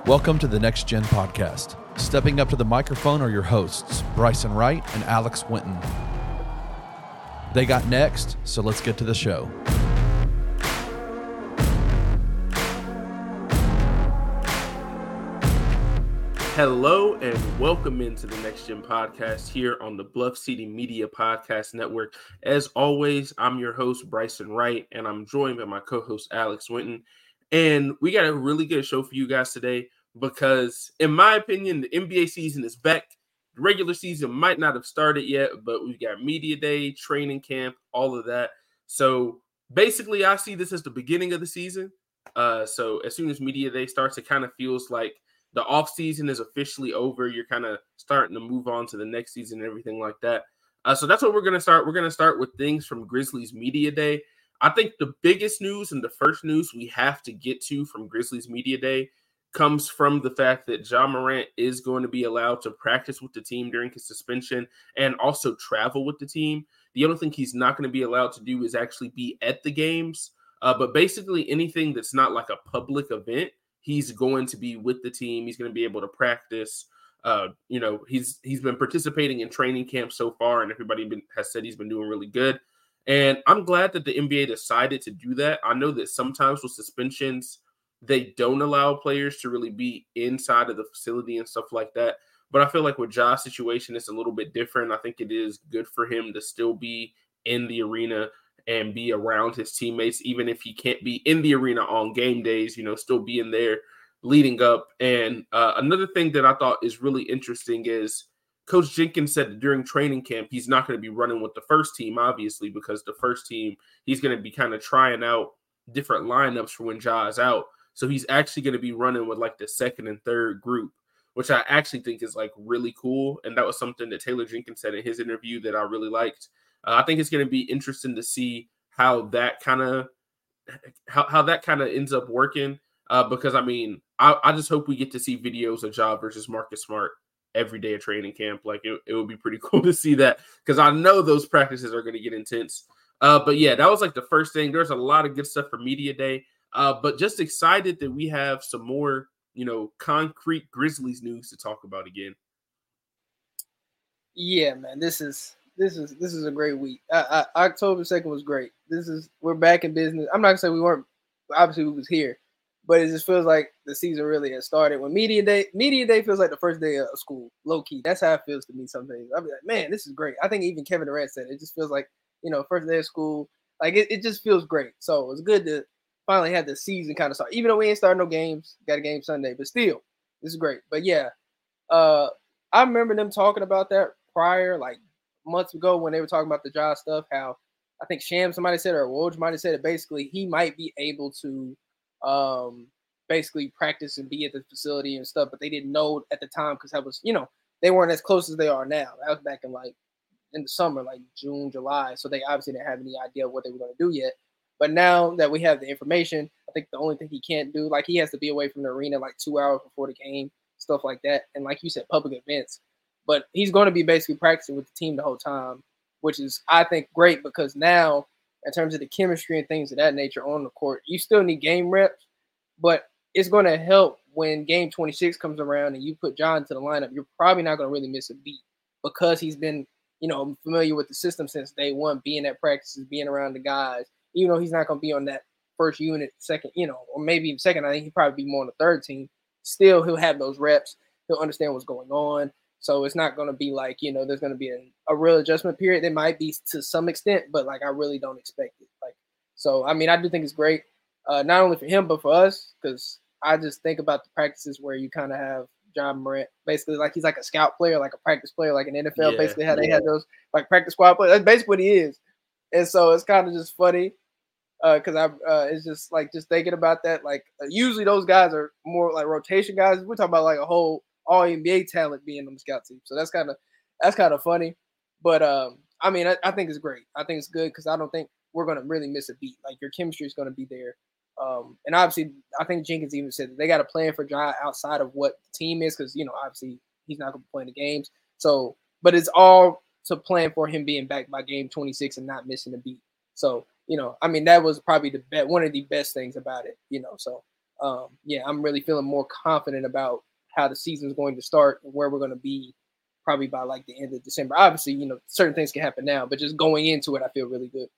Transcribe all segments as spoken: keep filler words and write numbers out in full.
Welcome to the Next Gen Podcast. Stepping up to the microphone are your hosts, Bryson Wright and Alex Winton. They got next, so let's get to the show. Hello and welcome into the Next Gen Podcast here on the Bluff City Media Podcast Network. As always, I'm your host, Bryson Wright, and I'm joined by my co-host, Alex Winton. And we got a really good show for you guys today because, in my opinion, the N B A season is back. The regular season might not have started yet, but we've got media day, training camp, all of that. So basically, I see this as the beginning of the season. Uh, so as soon as media day starts, it kind of feels like the off season is officially over. You're kind of starting to move on to the next season and everything like that. Uh, so that's what we're going to start. We're going to start with things from Grizzlies Media Day. I think the biggest news and the first news we have to get to from Grizzlies Media Day comes from the fact that Ja Morant is going to be allowed to practice with the team during his suspension and also travel with the team. The only thing he's not going to be allowed to do is actually be at the games. Uh, but basically anything that's not like a public event, he's going to be with the team. He's going to be able to practice. Uh, you know, he's he's been participating in training camp so far, and everybody been, has said he's been doing really good. And I'm glad that the N B A decided to do that. I know that sometimes with suspensions, they don't allow players to really be inside of the facility and stuff like that. But I feel like with Ja's situation, it's a little bit different. I think it is good for him to still be in the arena and be around his teammates, even if he can't be in the arena on game days, you know, still being there leading up. And uh, another thing that I thought is really interesting is Coach Jenkins said that during training camp, he's not going to be running with the first team, obviously, because the first team, he's going to be kind of trying out different lineups for when Ja is out. So he's actually going to be running with like the second and third group, which I actually think is like really cool. And that was something that Taylor Jenkins said in his interview that I really liked. Uh, I think it's going to be interesting to see how that kind of how, how that kind of ends up working. Uh, because I mean, I, I just hope we get to see videos of Ja versus Marcus Smart every day of training camp. Like it, it would be pretty cool to see that because I know those practices are going to get intense. Uh, but yeah, that was like the first thing. There's a lot of good stuff for media day. Uh, but just excited that we have some more, you know, concrete Grizzlies news to talk about again. Yeah, man, this is this is this is a great week. Uh, uh, October second was great. This is we're back in business. I'm not gonna say we weren't. Obviously, we was here, but it just feels like the season really has started. When media day, media day feels like the first day of school, low key. That's how it feels to me some days. I'll be like, man, this is great. I think even Kevin Durant said it. It just feels like, you know, first day of school. Like it, it just feels great. So it's good to finally have the season kind of start. Even though we ain't starting no games, got a game Sunday, but still, this is great. But yeah, uh, I remember them talking about that prior, like months ago when they were talking about the Ja stuff, how I think Sham somebody said or Woj might have said it, basically he might be able to um basically practice and be at the facility and stuff, but they didn't know at the time because that was, you know, they weren't as close as they are now. That was back in like in the summer, like June, July. So they obviously didn't have any idea what they were going to do yet. But now that we have the information, I think the only thing he can't do, like he has to be away from the arena like two hours before the game, stuff like that. And like you said, public events. But he's going to be basically practicing with the team the whole time, which is, I think, great because now, in terms of the chemistry and things of that nature on the court, you still need game reps, but it's going to help when game twenty-six comes around and you put Ja into the lineup. You're probably not going to really miss a beat because he's been, you know, familiar with the system since day one, being at practices, being around the guys, even though he's not going to be on that first unit, second, you know, or maybe even second. I think he'd probably be more on the third team. Still, he'll have those reps. He'll understand what's going on. So it's not going to be like, you know, there's going to be a, a real adjustment period. There might be to some extent, but like I really don't expect it. Like, so, I mean, I do think it's great, uh, not only for him, but for us, because I just think about the practices where you kind of have Ja Morant, basically like he's like a scout player, like a practice player, like an N F L, yeah, basically how yeah. they had those like practice squad players. That's basically what he is. And so it's kind of just funny because uh, I uh, it's just like just thinking about that. Like uh, usually those guys are more like rotation guys. We're talking about like a whole all N B A talent being on the scout team. So that's kind of that's kind of funny. But um, I mean, I, I think it's great. I think it's good because I don't think we're going to really miss a beat. Like your chemistry is going to be there. Um, and obviously, I think Jenkins even said that they got a plan for Ja outside of what the team is because, you know, obviously he's not going to be playing the games. So, but it's all to plan for him being back by game twenty-six and not missing a beat. So, you know, I mean, that was probably the be- one of the best things about it, you know. So, um, yeah, I'm really feeling more confident about how the season is going to start and where we're going to be probably by like the end of December. Obviously, you know, certain things can happen now, but just going into it, I feel really good.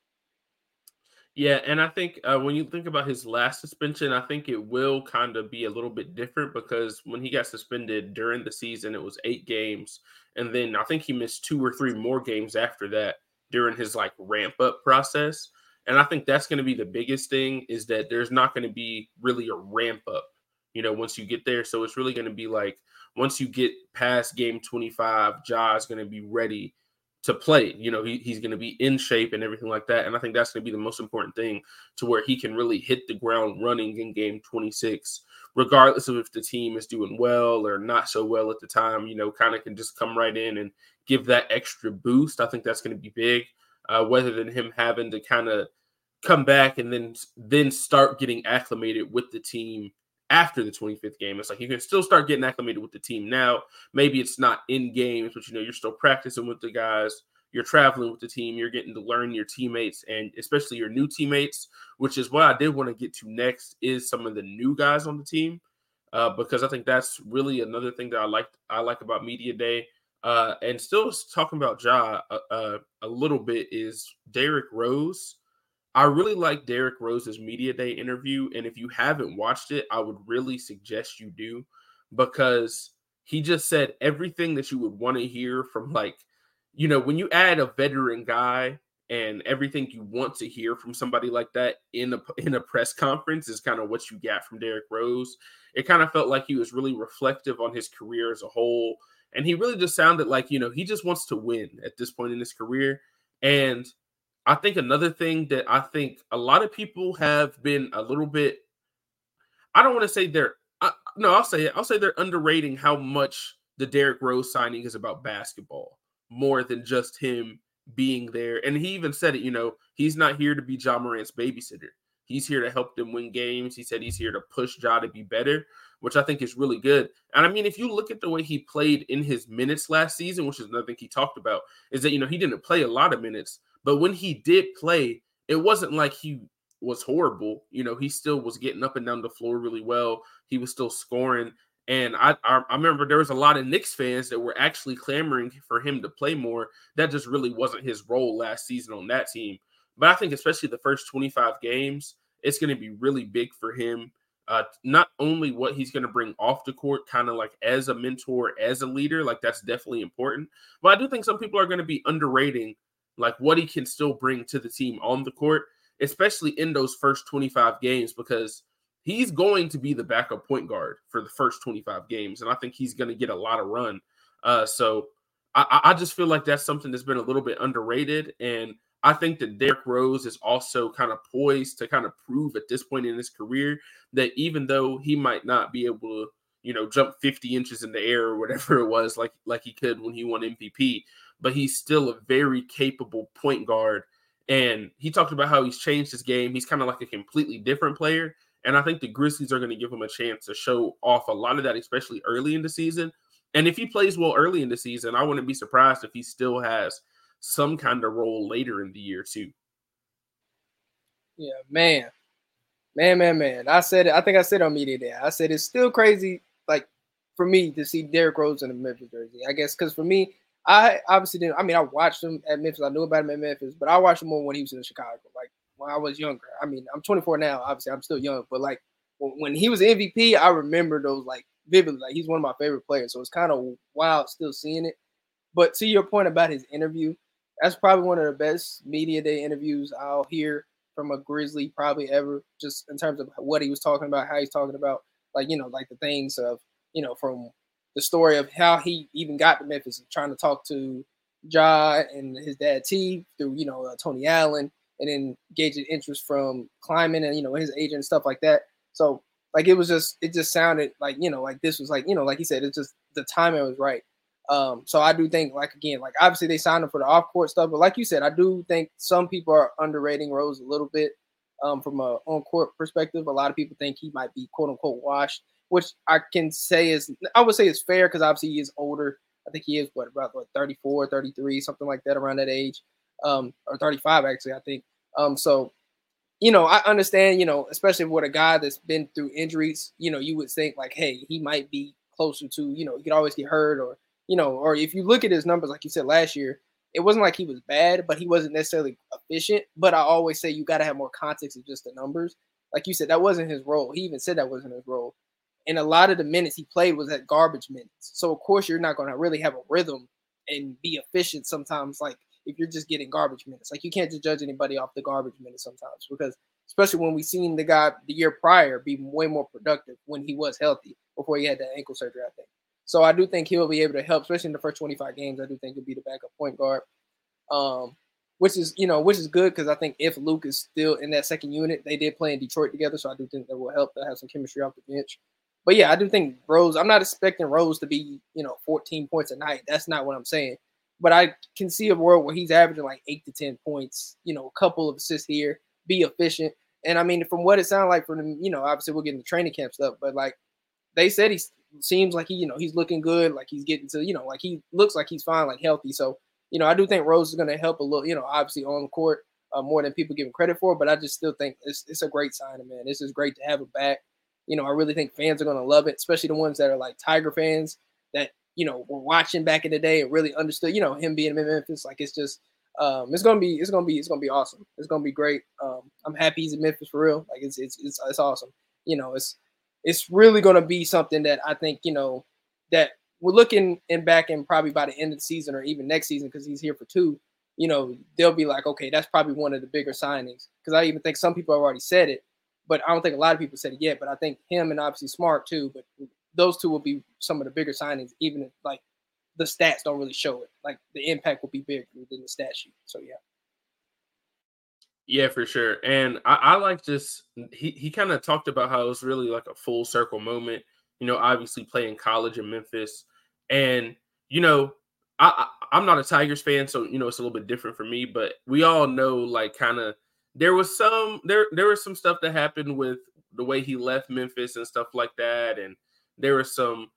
Yeah, and I think uh, when you think about his last suspension, I think it will kind of be a little bit different because when he got suspended during the season, it was eight games. And then I think he missed two or three more games after that during his like ramp up process. And I think that's going to be the biggest thing is that there's not going to be really a ramp up, you know, once you get there. So it's really going to be like once you get past game twenty-five, Ja is going to be ready to play. You know, he, he's going to be in shape and everything like that. And I think that's going to be the most important thing to where he can really hit the ground running in game twenty-six, regardless of if the team is doing well or not so well at the time, you know, kind of can just come right in and give that extra boost. I think that's going to be big, uh, rather than him having to kind of come back and then, then start getting acclimated with the team after the twenty-fifth game. It's like you can still start getting acclimated with the team now. Maybe it's not in games, but you know, you're still practicing with the guys, you're traveling with the team, you're getting to learn your teammates and especially your new teammates, which is what I did want to get to next is some of the new guys on the team. Uh, because I think that's really another thing that I like I like about Media Day. Uh, and still talking about Ja uh, uh, a little bit is Derrick Rose. I really like Derrick Rose's Media Day interview, and if you haven't watched it, I would really suggest you do because he just said everything that you would want to hear from, like, you know, when you add a veteran guy and everything you want to hear from somebody like that in a, in a press conference is kind of what you got from Derrick Rose. It kind of felt like he was really reflective on his career as a whole, and he really just sounded like, you know, he just wants to win at this point in his career, and I think another thing that I think a lot of people have been a little bit, I don't want to say they're, uh, no, I'll say it. I'll say they're underrating how much the Derrick Rose signing is about basketball more than just him being there. And he even said it, you know, he's not here to be Ja Morant's babysitter. He's here to help them win games. He said he's here to push Ja to be better, which I think is really good. And I mean, if you look at the way he played in his minutes last season, which is another thing he talked about, is that, you know, he didn't play a lot of minutes, but when he did play, it wasn't like he was horrible. You know, he still was getting up and down the floor really well. He was still scoring. And I, I, I remember there was a lot of Knicks fans that were actually clamoring for him to play more. That just really wasn't his role last season on that team. But I think especially the first twenty-five games, it's going to be really big for him. Uh, not only what he's going to bring off the court, kind of like as a mentor, as a leader, like that's definitely important. But I do think some people are going to be underrating like what he can still bring to the team on the court, especially in those first twenty-five games, because he's going to be the backup point guard for the first twenty-five games. And I think he's going to get a lot of run. Uh, so I, I just feel like that's something that's been a little bit underrated. And I think that Derrick Rose is also kind of poised to kind of prove at this point in his career that even though he might not be able to, you know, jump fifty inches in the air or whatever it was like, like he could when he won M V P, but he's still a very capable point guard. And he talked about how he's changed his game. He's kind of like a completely different player. And I think the Grizzlies are going to give him a chance to show off a lot of that, especially early in the season. And if he plays well early in the season, I wouldn't be surprised if he still has some kind of role later in the year too. Yeah, man, man, man, man. I said it. I think I said it on Media Day. I said it's still crazy, like for me to see Derrick Rose in a Memphis jersey. I guess because for me, I obviously didn't. I mean, I watched him at Memphis. I knew about him at Memphis, but I watched him more when he was in Chicago. Like when I was younger. I mean, I'm twenty-four now. Obviously, I'm still young, but like when he was M V P, I remember those like vividly. Like he's one of my favorite players. So it's kind of wild still seeing it. But to your point about his interview, that's probably one of the best Media Day interviews I'll hear from a Grizzly probably ever, just in terms of what he was talking about, how he's talking about, like, you know, like the things of, you know, from the story of how he even got to Memphis and trying to talk to Ja and his dad T through, you know, uh, Tony Allen, and then gauging interest from Kleiman and, you know, his agent and stuff like that. So, like, it was just, it just sounded like, you know, like this was like, you know, like he said, it's just the timing was right. Um, so I do think, like, again, like, obviously they signed him for the off-court stuff, but like you said, I do think some people are underrating Rose a little bit um, from a on-court perspective. A lot of people think he might be quote-unquote washed, which I can say is, I would say is fair because obviously he is older. I think he is, what, about what, thirty-four, thirty-three, something like that around that age, um, or thirty-five, actually, I think. Um, so you know, I understand, you know, especially with a guy that's been through injuries, you know, you would think like, hey, he might be closer to, you know, he could always get hurt or, you know, or if you look at his numbers, like you said last year, it wasn't like he was bad, but he wasn't necessarily efficient. But I always say you got to have more context of just the numbers. Like you said, that wasn't his role. He even said that wasn't his role. And a lot of the minutes he played was at garbage minutes. So, of course, you're not going to really have a rhythm and be efficient sometimes. Like, if you're just getting garbage minutes. Like you can't just judge anybody off the garbage minutes sometimes because especially when we seen the guy the year prior be way more productive when he was healthy before he had that ankle surgery, I think. So I do think he'll be able to help, especially in the first twenty-five games. I do think he'll be the backup point guard, um, which is, you know, which is good because I think if Luke is still in that second unit, they did play in Detroit together, so I do think that will help. They'll have some chemistry off the bench. But yeah, I do think Rose. I'm not expecting Rose to be, you know, fourteen points a night. That's not what I'm saying. But I can see a world where he's averaging like eight to ten points, you know, a couple of assists here, be efficient. And I mean, from what it sounded like from them, you know, obviously we'll get into training camp stuff, but like they said, he seems like he, you know, he's looking good, like he's getting to, you know, like he looks like he's fine, like healthy. So, you know, I do think Rose is going to help a little, you know, obviously on the court uh, more than people give him credit for, but I just still think it's it's a great signing, man. This is great to have him back. You know, I really think fans are going to love it, especially the ones that are like Tiger fans that, you know, were watching back in the day and really understood, you know, him being in Memphis. Like it's just, um, it's gonna be, it's gonna be, it's gonna be awesome. It's gonna be great. Um, I'm happy he's in Memphis for real. Like it's, it's, it's, it's awesome. You know, it's, it's really gonna be something that I think, you know, that we're looking in back in probably by the end of the season or even next season because he's here for two. You know, they'll be like, okay, that's probably one of the bigger signings because I even think some people have already said it, but I don't think a lot of people said it yet. But I think him and obviously Smart too, but. Those two will be some of the bigger signings, even if like the stats don't really show it. Like the impact will be bigger than the stat sheet. So yeah. Yeah, for sure. And I, I like just he he kind of talked about how it was really like a full circle moment. You know, obviously playing college in Memphis, and you know, I, I I'm not a Tigers fan, so you know it's a little bit different for me. But we all know, like, kind of there was some there there was some stuff that happened with the way he left Memphis and stuff like that, and there was some,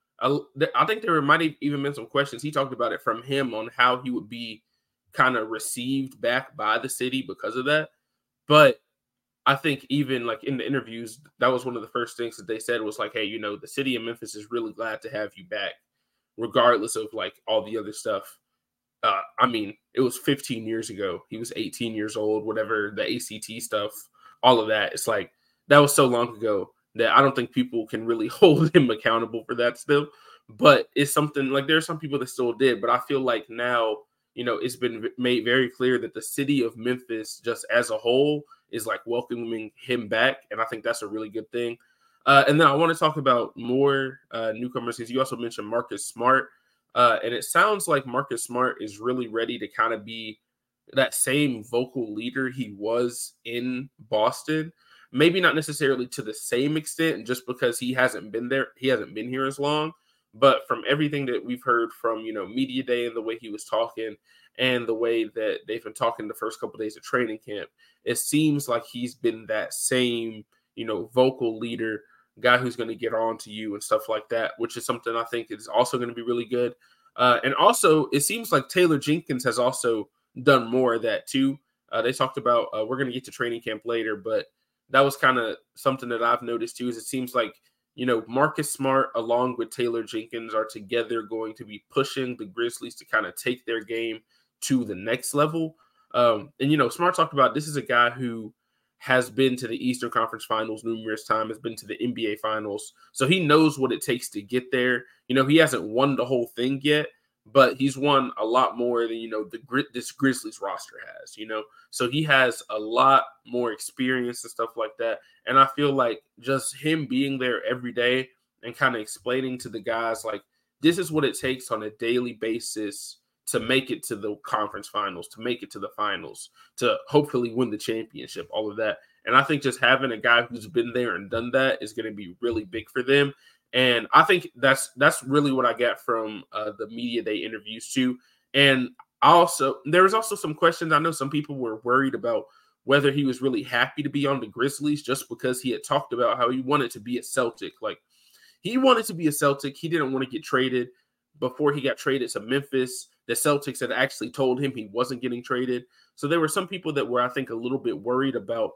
I think there might have even been some questions. He talked about it from him on how he would be kind of received back by the city because of that. But I think even like in the interviews, that was one of the first things that they said was like, hey, you know, the city of Memphis is really glad to have you back, regardless of like all the other stuff. Uh, I mean, it was fifteen years ago. He was eighteen years old, whatever, the A C T stuff, all of that. It's like, that was so long ago that I don't think people can really hold him accountable for that still. But it's something like there are some people that still did. But I feel like now, you know, it's been made very clear that the city of Memphis just as a whole is like welcoming him back. And I think that's a really good thing. Uh, and then I want to talk about more uh, newcomers because you also mentioned Marcus Smart. Uh, and it sounds like Marcus Smart is really ready to kind of be that same vocal leader he was in Boston. Maybe not necessarily to the same extent, just because he hasn't been there. He hasn't been here as long. But from everything that we've heard from, you know, Media Day and the way he was talking and the way that they've been talking the first couple of days of training camp, it seems like he's been that same, you know, vocal leader, guy who's going to get on to you and stuff like that, which is something I think is also going to be really good. Uh, and also, it seems like Taylor Jenkins has also done more of that too. Uh, they talked about, uh, we're going to get to training camp later, but that was kind of something that I've noticed too, is it seems like, you know, Marcus Smart along with Taylor Jenkins are together going to be pushing the Grizzlies to kind of take their game to the next level. Um, and, you know, Smart talked about this is a guy who has been to the Eastern Conference Finals numerous times, has been to the N B A Finals. So he knows what it takes to get there. You know, he hasn't won the whole thing yet, but he's won a lot more than, you know, the this Grizzlies roster has, you know. So he has a lot more experience and stuff like that. And I feel like just him being there every day and kind of explaining to the guys, like, this is what it takes on a daily basis to make it to the conference finals, to make it to the finals, to hopefully win the championship, all of that. And I think just having a guy who's been there and done that is going to be really big for them. And I think that's that's really what I got from uh, the Media Day interviews too. And also, there was also some questions. I know some people were worried about whether he was really happy to be on the Grizzlies just because he had talked about how he wanted to be a Celtic. Like, he wanted to be a Celtic. He didn't want to get traded. Before he got traded to Memphis, the Celtics had actually told him he wasn't getting traded. So there were some people that were, I think, a little bit worried about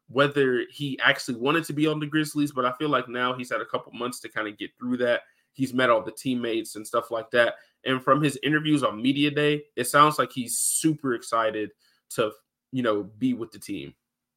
whether he actually wanted to be on the Grizzlies, but I feel like now he's had a couple months to kind of get through that. He's met all the teammates and stuff like that. And from his interviews on Media Day, it sounds like he's super excited to, you know, be with the team.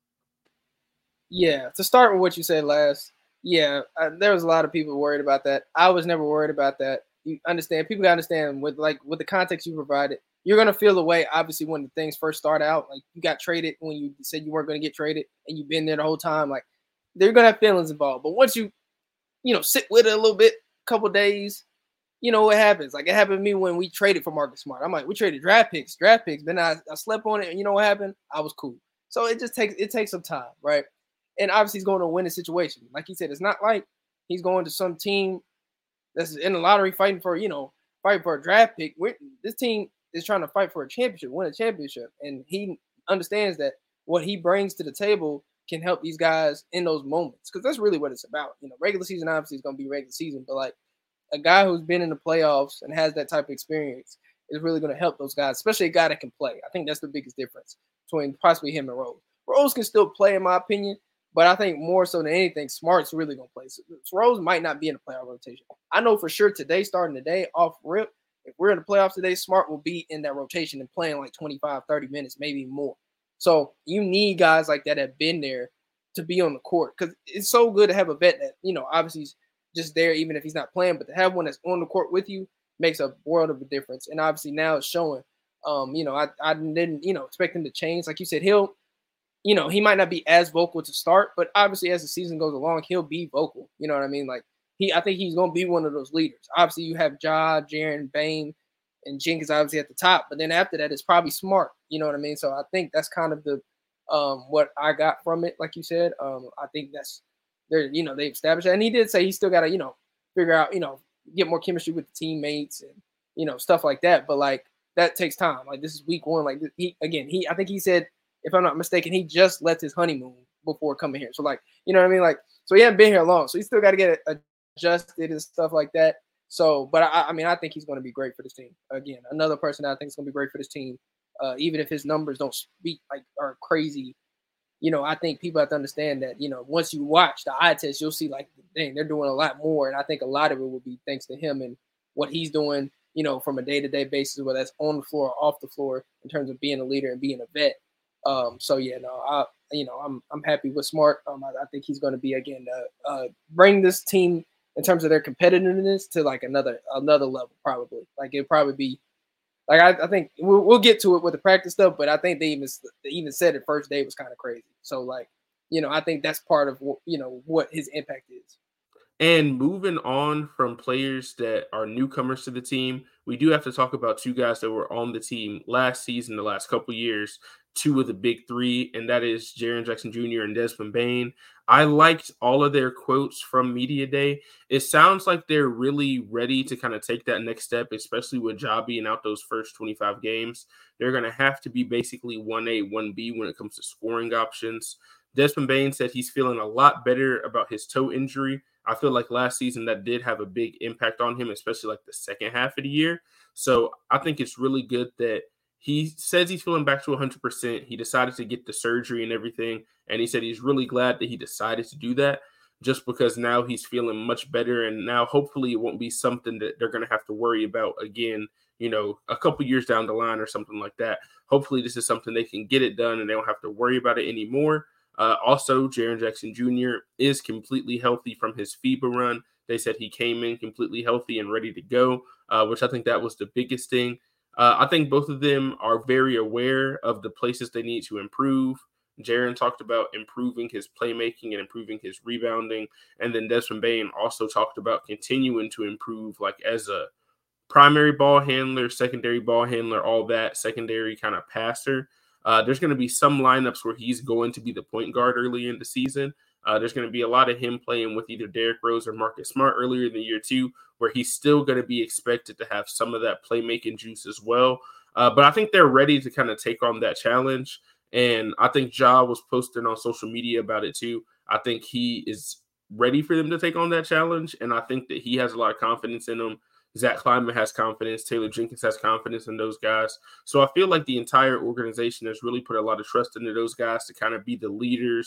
Yeah, to start with what you said last, yeah, uh, there was a lot of people worried about that. I was never worried about that. You understand, people gotta understand with like with the context you provided, you're gonna feel the way obviously when the things first start out. Like you got traded when you said you weren't gonna get traded and you've been there the whole time. Like they're gonna have feelings involved. But once you, you know, sit with it a little bit, a couple days, you know what happens. Like it happened to me when we traded for Marcus Smart. I'm like, we traded draft picks, draft picks. Then I, I slept on it, and you know what happened? I was cool. So it just takes it takes some time, right? And obviously he's going to win a situation. Like he said, it's not like he's going to some team that's in the lottery fighting for, you know, fighting for a draft pick. We're, this team is trying to fight for a championship, win a championship. And he understands that what he brings to the table can help these guys in those moments. Because that's really what it's about. You know, regular season obviously is going to be regular season. But, like, a guy who's been in the playoffs and has that type of experience is really going to help those guys, especially a guy that can play. I think that's the biggest difference between possibly him and Rose. Rose can still play, in my opinion. But I think more so than anything, Smart's really going to play. So Rose might not be in the playoff rotation. I know for sure today, starting today, off rip, if we're in the playoffs today, Smart will be in that rotation and playing like twenty-five, thirty minutes, maybe more. So you need guys like that that have been there to be on the court because it's so good to have a vet that, you know, obviously he's just there even if he's not playing, but to have one that's on the court with you makes a world of a difference. And obviously now it's showing. Um, you know, I, I didn't, you know, expect him to change. Like you said, he'll – you know, he might not be as vocal to start, but obviously as the season goes along, he'll be vocal. You know what I mean? Like he, I think he's going to be one of those leaders. Obviously you have Ja, Jaren, Bane, and Jenkins obviously at the top, but then after that, it's probably Smart. You know what I mean? So I think that's kind of the, um, what I got from it. Like you said, um, I think that's they're, you know, they established that. And he did say he still got to, you know, figure out, you know, get more chemistry with the teammates and, you know, stuff like that. But like, that takes time. Like this is week one. Like he, again, he, I think he said, if I'm not mistaken, he just left his honeymoon before coming here. So, like, you know what I mean? Like, so he hasn't been here long. So, he still got to get adjusted and stuff like that. So, but I, I mean, I think he's going to be great for this team. Again, another person that I think is going to be great for this team, uh, even if his numbers don't speak like are crazy. You know, I think people have to understand that, you know, once you watch the eye test, you'll see like, dang, they're doing a lot more. And I think a lot of it will be thanks to him and what he's doing, you know, from a day-to-day basis, whether that's on the floor or off the floor in terms of being a leader and being a vet. Um, so yeah, no, I, you know, I'm, I'm happy with Smart. Um, I, I think he's going to be, again, uh, uh, bring this team in terms of their competitiveness to like another, another level, probably. Like it'd probably be like, I, I think we'll, we'll get to it with the practice stuff, but I think they even, they even said it first day was kind of crazy. So like, you know, I think that's part of what, you know, what his impact is. And moving on from players that are newcomers to the team, we do have to talk about two guys that were on the team last season, the last couple of years, two of the big three, and that is Jaren Jackson Junior and Desmond Bane. I liked all of their quotes from Media Day. It sounds like they're really ready to kind of take that next step, especially with Ja being out those first twenty-five games. They're going to have to be basically one A, one B when it comes to scoring options. Desmond Bane said he's feeling a lot better about his toe injury. I feel like last season that did have a big impact on him, especially like the second half of the year. So I think it's really good that he says he's feeling back to one hundred percent. He decided to get the surgery and everything. And he said he's really glad that he decided to do that just because now he's feeling much better. And now hopefully it won't be something that they're going to have to worry about again, you know, a couple years down the line or something like that. Hopefully this is something they can get it done and they don't have to worry about it anymore. Uh, also, Jaren Jackson Junior is completely healthy from his FIBA run. They said he came in completely healthy and ready to go, uh, which I think that was the biggest thing. Uh, I think both of them are very aware of the places they need to improve. Jaren talked about improving his playmaking and improving his rebounding. And then Desmond Bane also talked about continuing to improve like as a primary ball handler, secondary ball handler, all that, secondary kind of passer. Uh, there's going to be some lineups where he's going to be the point guard early in the season. Uh, there's going to be a lot of him playing with either Derrick Rose or Marcus Smart earlier in the year too, where he's still going to be expected to have some of that playmaking juice as well. Uh, but I think they're ready to kind of take on that challenge. And I think Ja was posting on social media about it too. I think he is ready for them to take on that challenge. And I think that he has a lot of confidence in them. Zach Kleiman has confidence. Taylor Jenkins has confidence in those guys. So I feel like the entire organization has really put a lot of trust into those guys to kind of be the leaders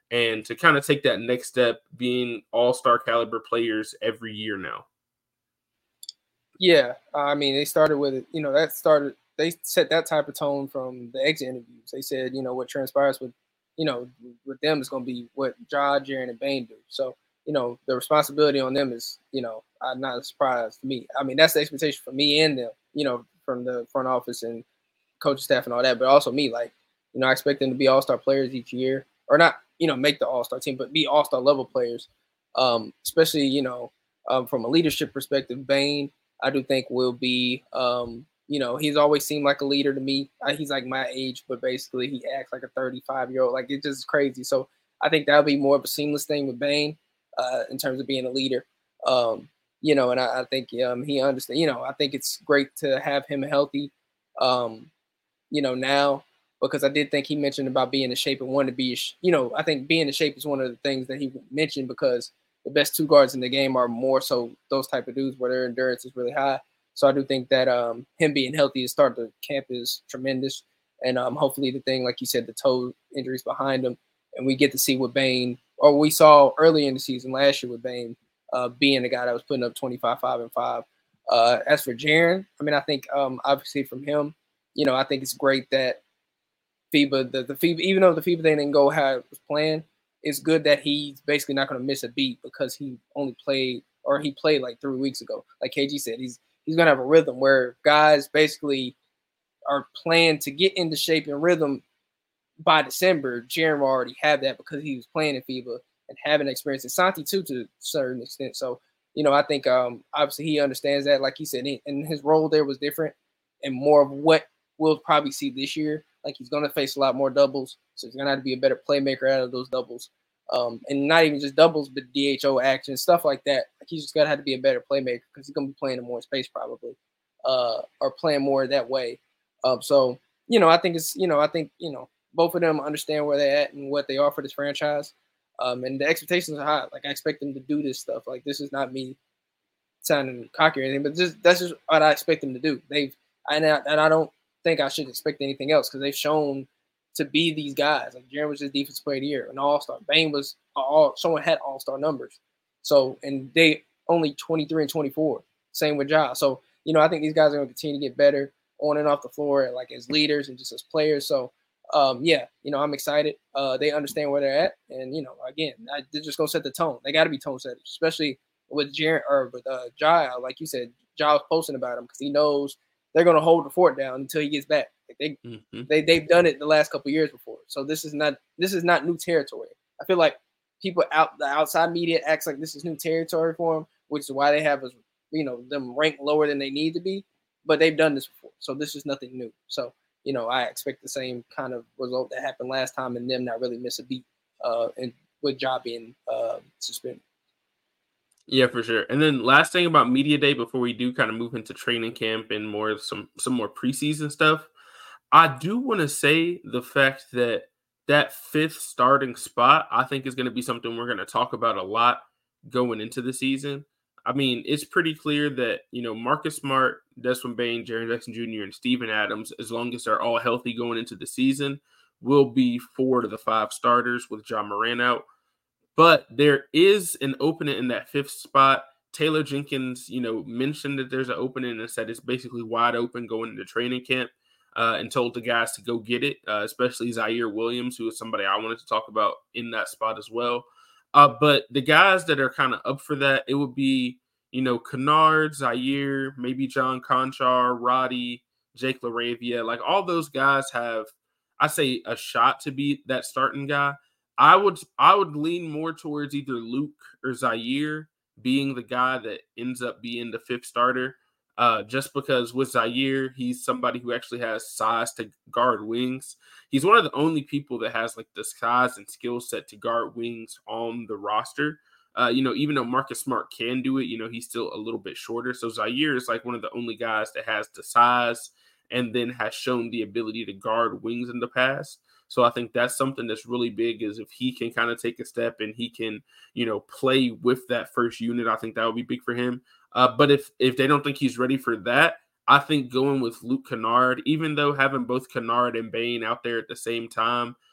and to kind of take that next step, being all-star caliber players every year now. Yeah, I mean, they started with it. You know, that started. They set that type of tone from the exit interviews. They said, you know, what transpires with, you know, with them is going to be what Ja, Jaren, and Bane do. So, you know, the responsibility on them is, you know, uh, not a surprise to me. I mean, that's the expectation for me and them. You know, from the front office and coaching staff and all that, but also me. Like, you know, I expect them to be all-star players each year, or not, you know, make the all-star team, but be all-star level players. Um, especially, you know, um, from a leadership perspective, Bane, I do think will be, um, you know, he's always seemed like a leader to me. Uh, he's like my age, but basically he acts like a thirty-five-year-old. Like, it's just crazy. So I think that'll be more of a seamless thing with Bane uh, in terms of being a leader. Um, you know, and I, I think um, he understands, you know, I think it's great to have him healthy, um, you know, now, because I did think he mentioned about being in shape and wanting to be, you know, I think being in shape is one of the things that he mentioned, because the best two guards in the game are more so those type of dudes where their endurance is really high. So I do think that um, him being healthy to start the camp is tremendous. And um, hopefully the thing, like you said, the toe injuries behind him, and we get to see what Bane, or we saw early in the season last year with Bane uh, being the guy that was putting up twenty-five, five, and five. Uh, as for Jaren, I mean, I think um, obviously from him, you know, I think it's great that FIBA, the, the FIBA, even though the FIBA thing didn't go how it was planned, it's good that he's basically not going to miss a beat, because he only played, or he played like three weeks ago. Like K G said, he's he's going to have a rhythm where guys basically are planned to get into shape and rhythm by December. Jaren will already have that because he was playing in FIBA and having experience. And Santi too, to a certain extent. So, you know, I think um, obviously he understands that. Like he said, and his role there was different and more of what we'll probably see this year. Like, he's going to face a lot more doubles, so he's going to have to be a better playmaker out of those doubles. Um, and not even just doubles, but D H O action, stuff like that. Like, he's just going to have to be a better playmaker, because he's going to be playing in more space probably, uh, or playing more that way. Um, so, you know, I think it's, you know, I think, you know, both of them understand where they're at and what they are for this franchise. Um, and the expectations are high. Like, I expect them to do this stuff. Like, this is not me sounding cocky or anything, but just that's just what I expect them to do. They've, and I, and I don't think I should expect anything else, because they've shown to be these guys. Like, Jaren was just defensive player of the year, an all-star. Bane was all, someone had all-star numbers. So, and they only twenty-three and twenty-four. Same with Ja. So, you know, I think these guys are going to continue to get better on and off the floor, like as leaders and just as players. So, um, yeah, you know, I'm excited. Uh, they understand where they're at, and you know, again, I, they're just going to set the tone. They got to be tone setters, especially with Jaren or with uh, Ja. Like you said, Ja was posting about him because he knows they're going to hold the fort down until he gets back. Like they, mm-hmm. they, they've done it the last couple of years before. So this is not, this is not new territory. I feel like people out, the outside media acts like this is new territory for them, which is why they have us, you know, them ranked lower than they need to be, but they've done this before. So this is nothing new. So, you know, I expect the same kind of result that happened last time and them not really miss a beat uh, and with Ja being uh, suspended. Yeah, for sure. And then last thing about media day before we do kind of move into training camp and more some some more preseason stuff, I do want to say the fact that that fifth starting spot, I think, is going to be something we're going to talk about a lot going into the season. I mean, it's pretty clear that, you know, Marcus Smart, Desmond Bane, Jaren Jackson Junior, and Steven Adams, as long as they're all healthy going into the season, will be four to the five starters with Ja Morant out. But there is an opening in that fifth spot. Taylor Jenkins, you know, mentioned that there's an opening and said it's basically wide open going into training camp uh, and told the guys to go get it, uh, especially Zaire Williams, who is somebody I wanted to talk about in that spot as well. Uh, but the guys that are kind of up for that, it would be, you know, Kennard, Zaire, maybe John Conchar, Roddy, Jake LaRavia. Like, all those guys have, I say, a shot to be that starting guy. I would I would lean more towards either Luke or Zaire being the guy that ends up being the fifth starter, uh, just because with Zaire, he's somebody who actually has size to guard wings. He's one of the only people that has like the size and skill set to guard wings on the roster. Uh, you know, even though Marcus Smart can do it, you know, he's still a little bit shorter. So Zaire is like one of the only guys that has the size and then has shown the ability to guard wings in the past. So I think that's something that's really big, is if he can kind of take a step and he can, you know, play with that first unit, I think that would be big for him. Uh, but if if they don't think he's ready for that, I think going with Luke Kennard, even though having both Kennard and Bane out there at the same time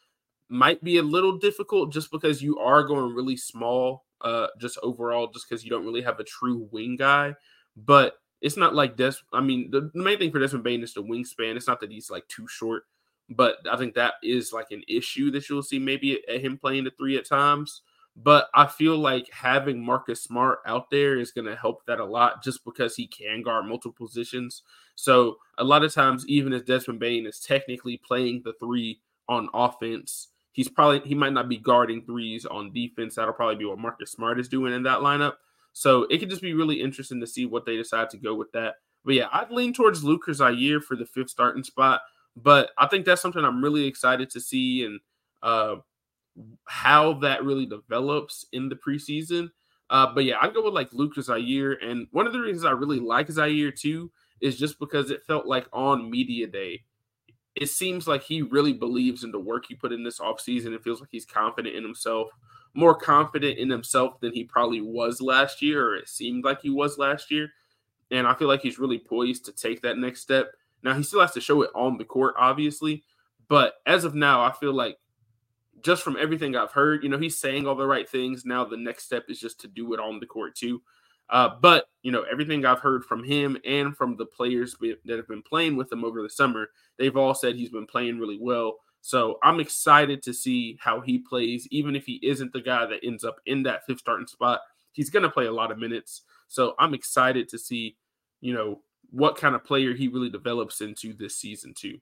might be a little difficult just because you are going really small, uh, just overall, just because you don't really have a true wing guy. But it's not like Des. I mean, the, the main thing for Desmond Bane is the wingspan. It's not that he's like too short, but I think that is like an issue that you'll see maybe at, at him playing the three at times. But I feel like having Marcus Smart out there is going to help that a lot just because he can guard multiple positions. So a lot of times, even if Desmond Bane is technically playing the three on offense, he's probably he might not be guarding threes on defense. That'll probably be what Marcus Smart is doing in that lineup. So it could just be really interesting to see what they decide to go with that. But yeah, I'd lean towards Lucas Zaire for the fifth starting spot. But I think that's something I'm really excited to see and uh, how that really develops in the preseason. Uh, but yeah, I'd go with like Lucas Zaire. And one of the reasons I really like Zaire too is just because it felt like on media day, it seems like he really believes in the work he put in this offseason. It feels like he's confident in himself, more confident in himself than he probably was last year, or it seemed like he was last year. And I feel like he's really poised to take that next step. Now, he still has to show it on the court, obviously. But as of now, I feel like just from everything I've heard, you know, he's saying all the right things. Now the next step is just to do it on the court too. Uh, but, you know, everything I've heard from him and from the players that have been playing with him over the summer, they've all said he's been playing really well. So I'm excited to see how he plays, even if he isn't the guy that ends up in that fifth starting spot. He's going to play a lot of minutes. So I'm excited to see, you know, what kind of player he really develops into this season too.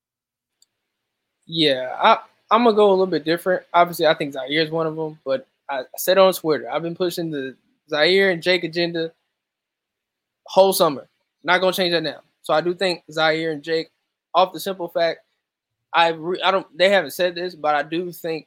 Yeah, I, I'm going to go a little bit different. Obviously, I think Zaire is one of them, but I, I said on Twitter, I've been pushing the Zaire and Jake agenda whole summer. Not going to change that now. So I do think Zaire and Jake, off the simple fact, I re, I don't they haven't said this, but I do think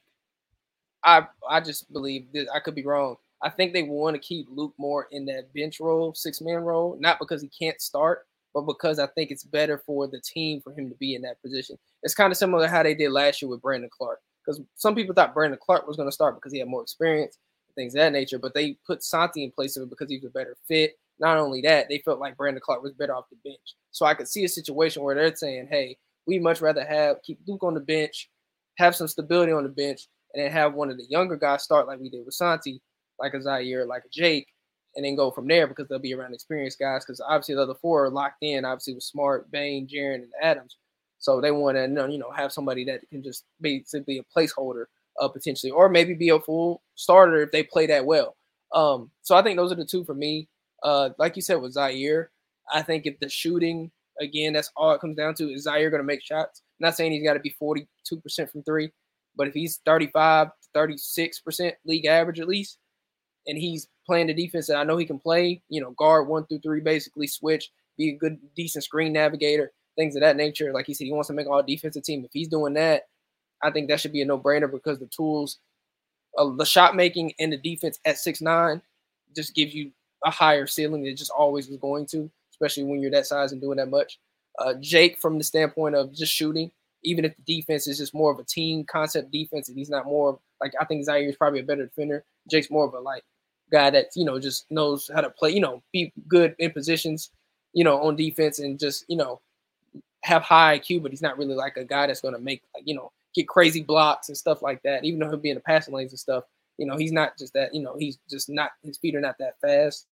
I I just believe this. I could be wrong. I think they want to keep Luke more in that bench role, six-man role, not because he can't start, but because I think it's better for the team for him to be in that position. It's kind of similar to how they did last year with Brandon Clark, because some people thought Brandon Clark was going to start because he had more experience, things of that nature, but they put Santi in place of it because he was a better fit. Not only that, they felt like Brandon Clark was better off the bench. So I could see a situation where they're saying, hey, we'd much rather have keep Luke on the bench, have some stability on the bench, and then have one of the younger guys start like we did with Santi, like a Zaire, like a Jake, and then go from there because they'll be around experienced guys because obviously the other four are locked in, obviously with Smart, Bane, Jaren, and Adams. So they want to, you know, have somebody that can just basically a placeholder uh, potentially, or maybe be a full starter if they play that well. Um, so I think those are the two for me. Uh, like you said with Zaire, I think if the shooting, again, that's all it comes down to. Is Zaire going to make shots? I'm not saying he's got to be forty-two percent from three, but if he's thirty-five, thirty-six percent league average at least, and he's playing the defense that I know he can play, you know, guard one through three, basically switch, be a good, decent screen navigator, things of that nature. Like he said, he wants to make all defensive team. If he's doing that, I think that should be a no-brainer because the tools, uh, the shot making and the defense at six nine just gives you a higher ceiling than it just always is going to, especially when you're that size and doing that much. Uh, Jake, from the standpoint of just shooting, even if the defense is just more of a team concept defense and he's not more of, like, I think Zaire is probably a better defender. Jake's more of a, like, guy that, you know, just knows how to play, you know, be good in positions, you know, on defense and just, you know, have high I Q, but he's not really like a guy that's going to make, like, you know, get crazy blocks and stuff like that. Even though he'll be in the passing lanes and stuff, you know, he's not just that, you know, he's just not, his feet are not that fast.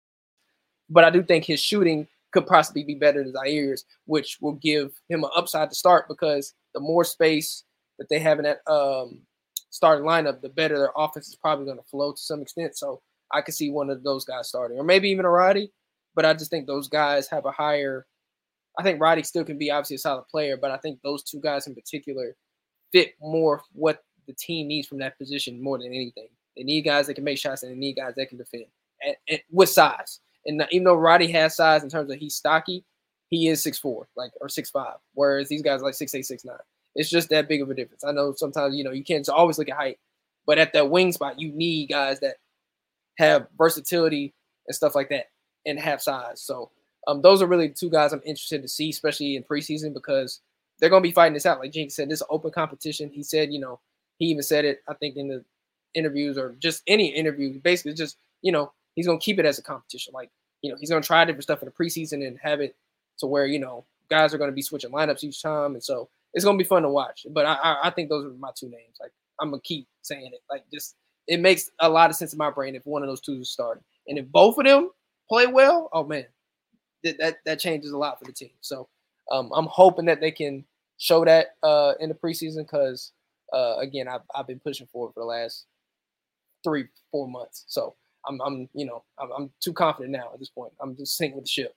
But I do think his shooting could possibly be better than Zaire's, which will give him an upside to start because the more space that they have in that um, starting lineup, the better their offense is probably going to flow to some extent. So I could see one of those guys starting, or maybe even a Roddy. But I just think those guys have a higher – I think Roddy still can be obviously a solid player, but I think those two guys in particular fit more what the team needs from that position more than anything. They need guys that can make shots and they need guys that can defend and, and with size. And even though Roddy has size in terms of he's stocky, he is six four, like, or six five, whereas these guys are like six eight, six nine. It's just that big of a difference. I know sometimes, you know, you can't always look at height, but at that wing spot, you need guys that have versatility and stuff like that and have size. So um, those are really the two guys I'm interested to see, especially in preseason, because they're going to be fighting this out. Like Jinx said, this is open competition. He said, you know, he even said it, I think, in the interviews or just any interview, basically just, you know, he's going to keep it as a competition. Like, you know, he's going to try different stuff in the preseason and have it to where, you know, guys are going to be switching lineups each time. And so it's going to be fun to watch. But I, I, I think those are my two names. Like, I'm gonna keep saying it. Like, just it makes a lot of sense in my brain if one of those two is starting, and if both of them play well, oh man, that that, that changes a lot for the team. So um, I'm hoping that they can show that uh, in the preseason because uh, again, I've I've been pushing for it for the last three four months. So I'm I'm you know I'm, I'm too confident now at this point. I'm just sinking with the ship.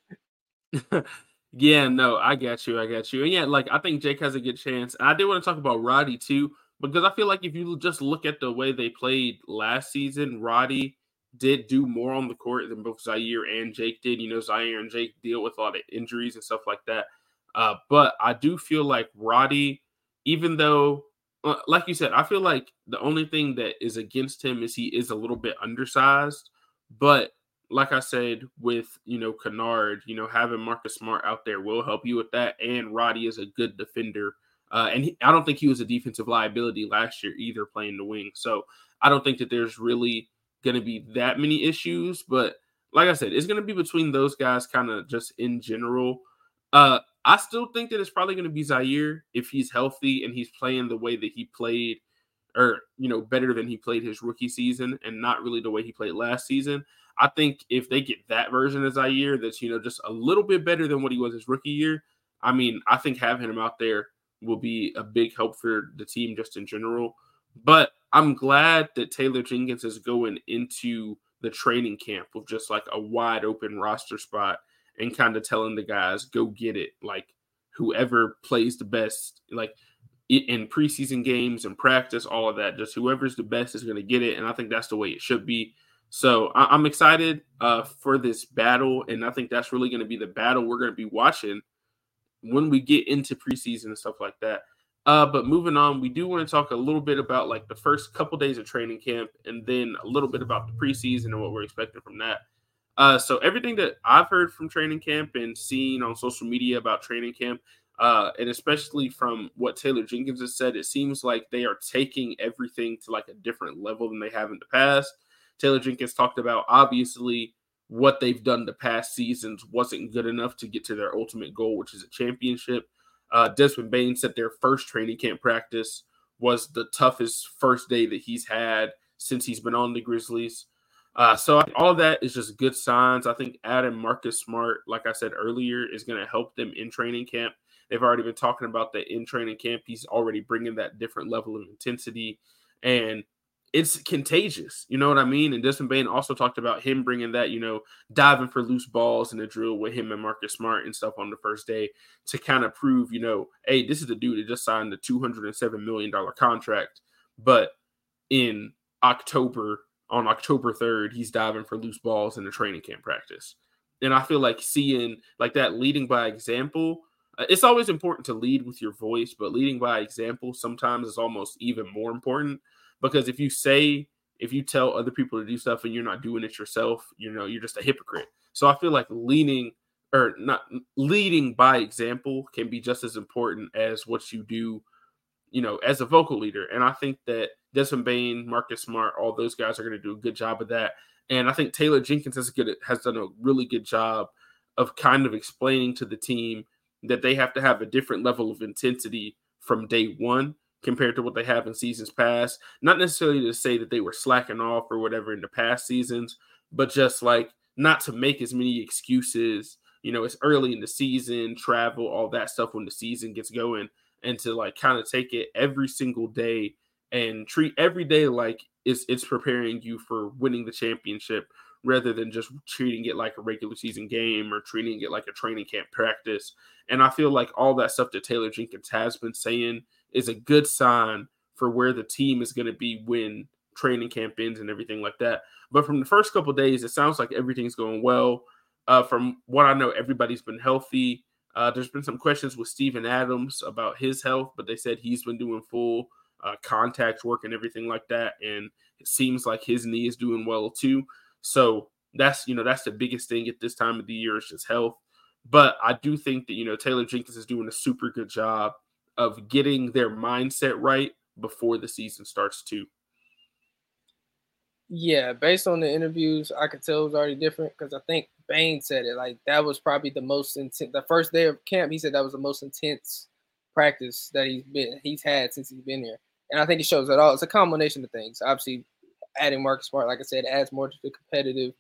Yeah, no, I got you. I got you. And yeah, like I think Jake has a good chance. And I did want to talk about Roddy too, because I feel like if you just look at the way they played last season, Roddy did do more on the court than both Zaire and Jake did. You know, Zaire and Jake deal with a lot of injuries and stuff like that. Uh, but I do feel like Roddy, even though, uh, like you said, I feel like the only thing that is against him is he is a little bit undersized. But like I said, with, you know, Kennard, you know, having Marcus Smart out there will help you with that. And Roddy is a good defender. Uh, and he, I don't think he was a defensive liability last year either playing the wing. So I don't think that there's really going to be that many issues. But like I said, it's going to be between those guys kind of just in general. Uh, I still think that it's probably going to be Zaire if he's healthy and he's playing the way that he played, or, you know, better than he played his rookie season and not really the way he played last season. I think if they get that version of Zaire that's, you know, just a little bit better than what he was his rookie year, I mean, I think having him out there will be a big help for the team just in general. But I'm glad that Taylor Jenkins is going into the training camp with just like a wide open roster spot and kind of telling the guys, go get it. Like whoever plays the best, like in preseason games and practice, all of that, just whoever's the best is going to get it. And I think that's the way it should be. So I- I'm excited uh, for this battle, and I think that's really going to be the battle we're going to be watching when we get into preseason and stuff like that. Uh, but moving on, we do want to talk a little bit about like the first couple days of training camp, and then a little bit about the preseason and what we're expecting from that. Uh, so everything that I've heard from training camp and seen on social media about training camp, uh, and especially from what Taylor Jenkins has said, it seems like they are taking everything to like a different level than they have in the past. Taylor Jenkins talked about, obviously, what they've done the past seasons wasn't good enough to get to their ultimate goal, which is a championship. Uh, Desmond Bane said their first training camp practice was the toughest first day that he's had since he's been on the Grizzlies. Uh, so all of that is just good signs. I think adding Marcus Smart, like I said earlier, is going to help them in training camp. They've already been talking about that in training camp. He's already bringing that different level of intensity, and it's contagious. You know what I mean? And Desmond Bane also talked about him bringing that, you know, diving for loose balls in the drill with him and Marcus Smart and stuff on the first day to kind of prove, you know, hey, this is the dude that just signed the two hundred seven million dollars contract. But in October, on October third, he's diving for loose balls in the training camp practice. And I feel like seeing like that leading by example, uh, it's always important to lead with your voice, but leading by example sometimes is almost even more important. Because if you say, if you tell other people to do stuff and you're not doing it yourself, you know, you're just a hypocrite. So I feel like leaning or not leading by example can be just as important as what you do, you know, as a vocal leader. And I think that Desmond Bane, Marcus Smart, all those guys are going to do a good job of that. And I think Taylor Jenkins has, good, has done a really good job of kind of explaining to the team that they have to have a different level of intensity from day one compared to what they have in seasons past. Not necessarily to say that they were slacking off or whatever in the past seasons, but just like not to make as many excuses. You know, it's early in the season, travel, all that stuff when the season gets going, and to like kind of take it every single day and treat every day like it's it's preparing you for winning the championship rather than just treating it like a regular season game or treating it like a training camp practice. And I feel like all that stuff that Taylor Jenkins has been saying is a good sign for where the team is going to be when training camp ends and everything like that. But from the first couple of days, it sounds like everything's going well. Uh, from what I know, everybody's been healthy. Uh, there's been some questions with Steven Adams about his health, but they said he's been doing full uh, contact work and everything like that. And it seems like his knee is doing well too. So that's, you know, that's the biggest thing at this time of the year is just health. But I do think that, you know, Taylor Jenkins is doing a super good job of getting their mindset right before the season starts too. Yeah, based on the interviews, I could tell it was already different because I think Bane said it. Like that was probably the most intense. The first day of camp, he said that was the most intense practice that he's been he's had since he's been here. And I think it shows that all. It's a combination of things. Obviously, adding Marcus Smart, like I said, adds more to the competitive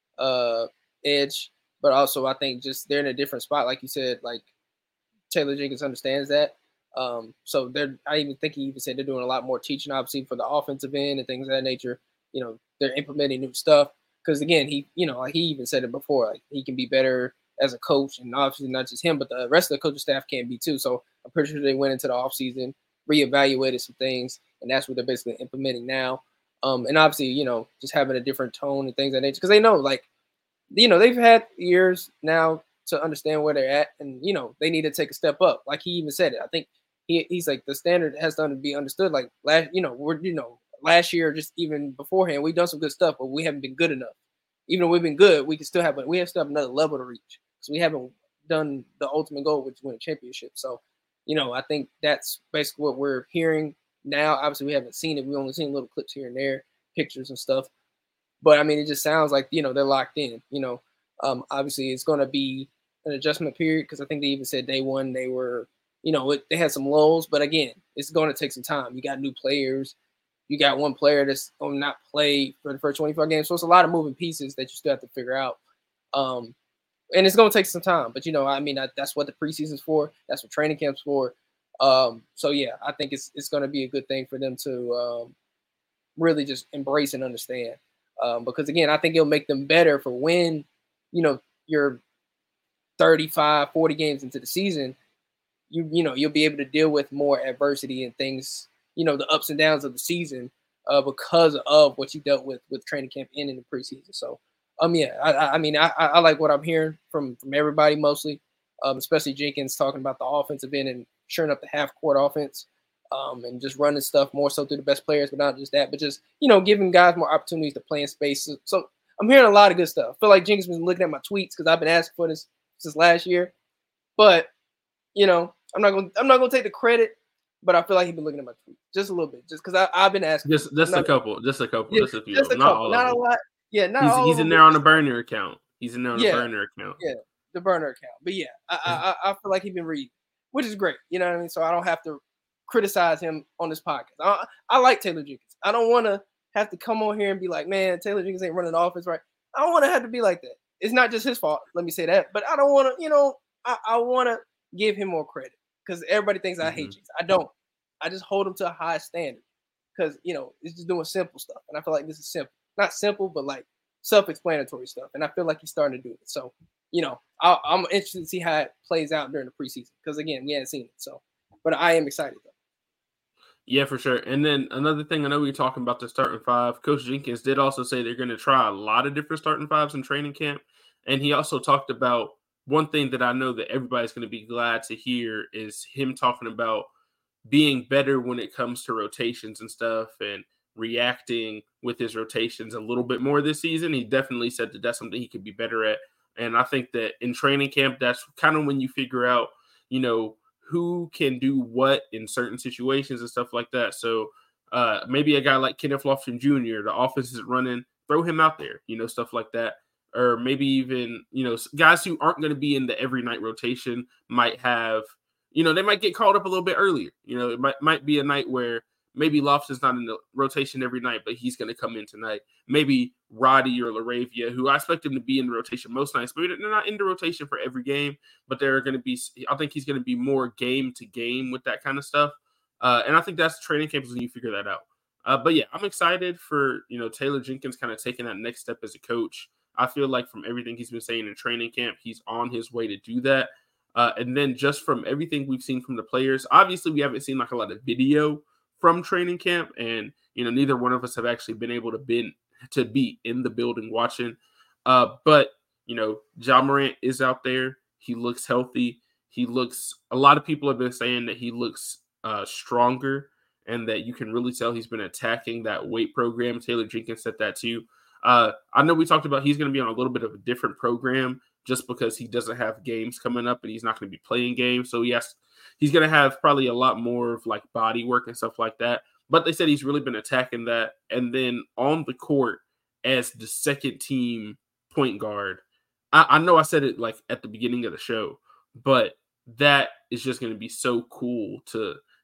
uh, edge. But also, I think just they're in a different spot. Like you said, like Taylor Jenkins understands that. Um, so they're. I even think he even said they're doing a lot more teaching, obviously, for the offensive end and things of that nature. You know, they're implementing new stuff. Because again, he, you know, like he even said it before, like he can be better as a coach, and obviously not just him, but the rest of the coaching staff can be too. So I'm pretty sure they went into the offseason, reevaluated some things, and that's what they're basically implementing now. Um, and obviously, you know, just having a different tone and things of that nature, because they know, like, you know, they've had years now to understand where they're at, and you know, they need to take a step up. Like he even said it. I think he, he's like the standard has to be understood. Like last, you know, we're you know. Last year, just even beforehand, we've done some good stuff, but we haven't been good enough. Even though we've been good, we can still have, we have still have another level to reach. So we haven't done the ultimate goal, which is win a championship. So, you know, I think that's basically what we're hearing now. Obviously, we haven't seen it. We've only seen little clips here and there, pictures and stuff. But I mean, it just sounds like, you know, they're locked in. You know, um, obviously, it's going to be an adjustment period because I think they even said day one they were, you know, it, they had some lulls. But again, it's going to take some time. You got new players. You got one player that's going to not play for the first twenty-four games. So it's a lot of moving pieces that you still have to figure out. Um, and it's going to take some time. But, you know, I mean, I, that's what the preseason's for. That's what training camp's for. Um, so, yeah, I think it's it's going to be a good thing for them to um, really just embrace and understand. Um, because, again, I think it'll make them better for when, you know, you're thirty-five, forty games into the season, you you know, you'll be able to deal with more adversity and things, you know, the ups and downs of the season uh, because of what you dealt with with training camp and in the preseason. So, um, yeah, I, I mean, I, I like what I'm hearing from from everybody mostly, um, especially Jenkins talking about the offensive end and shoring up the half court offense um, and just running stuff more so through the best players, but not just that, but just, you know, giving guys more opportunities to play in space. So, so I'm hearing a lot of good stuff. I feel like Jenkins been looking at my tweets because I've been asking for this since last year, but, you know, I'm not going to I'm not going to take the credit. But I feel like he's been looking at my tweets just a little bit, just because I've been asking. Just, just a couple, just a couple, yeah, just a few, just a not couple, all not of a them. lot. Yeah, not he's, all. He's in there on the burner account. He's in there on yeah, the burner account. Yeah, the burner account. But yeah, I, I I feel like he's been reading, which is great. You know what I mean? So I don't have to criticize him on this podcast. I, I like Taylor Jenkins. I don't want to have to come on here and be like, man, Taylor Jenkins ain't running the offense right. I don't want to have to be like that. It's not just his fault. Let me say that. But I don't want to, you know, I, I want to give him more credit because everybody thinks I mm-hmm. hate Jenkins. I don't. I just hold him to a high standard because, you know, it's just doing simple stuff. And I feel like this is simple. Not simple, but like self-explanatory stuff. And I feel like he's starting to do it. So, you know, I, I'm interested to see how it plays out during the preseason because, again, we haven't seen it. So, but I am excited, though. Yeah, for sure. And then another thing, I know we were talking about the starting five. Coach Jenkins did also say they're going to try a lot of different starting fives in training camp. And he also talked about one thing that I know that everybody's going to be glad to hear is him talking about being better when it comes to rotations and stuff and reacting with his rotations a little bit more this season. He definitely said that that's something he could be better at. And I think that in training camp, that's kind of when you figure out, you know, who can do what in certain situations and stuff like that. So uh, maybe a guy like Kenneth Lofton Junior, the offense is running, throw him out there, you know, stuff like that. Or maybe even, you know, guys who aren't going to be in the every night rotation might have, you know, they might get called up a little bit earlier. You know, it might might be a night where maybe Lofton's not in the rotation every night, but he's going to come in tonight. Maybe Roddy or LaRavia, who I expect him to be in the rotation most nights, but they're not in the rotation for every game. But they're going to be, I think he's going to be more game to game with that kind of stuff. Uh, and I think that's training camp when you figure that out. Uh, but yeah, I'm excited for, you know, Taylor Jenkins kind of taking that next step as a coach. I feel like from everything he's been saying in training camp, he's on his way to do that. Uh, and then just from everything we've seen from the players, obviously we haven't seen like a lot of video from training camp, and you know neither one of us have actually been able to been to be in the building watching. Uh, but you know, Ja Morant is out there. He looks healthy. He looks. A lot of people have been saying that he looks uh, stronger, and that you can really tell he's been attacking that weight program. Taylor Jenkins said that too. Uh, I know we talked about he's going to be on a little bit of a different program just because he doesn't have games coming up and he's not going to be playing games. So yes, he's going to have probably a lot more of like body work and stuff like that. But they said he's really been attacking that. And then on the court as the second team point guard, I, I know I said it like at the beginning of the show, but that is just going to be so cool to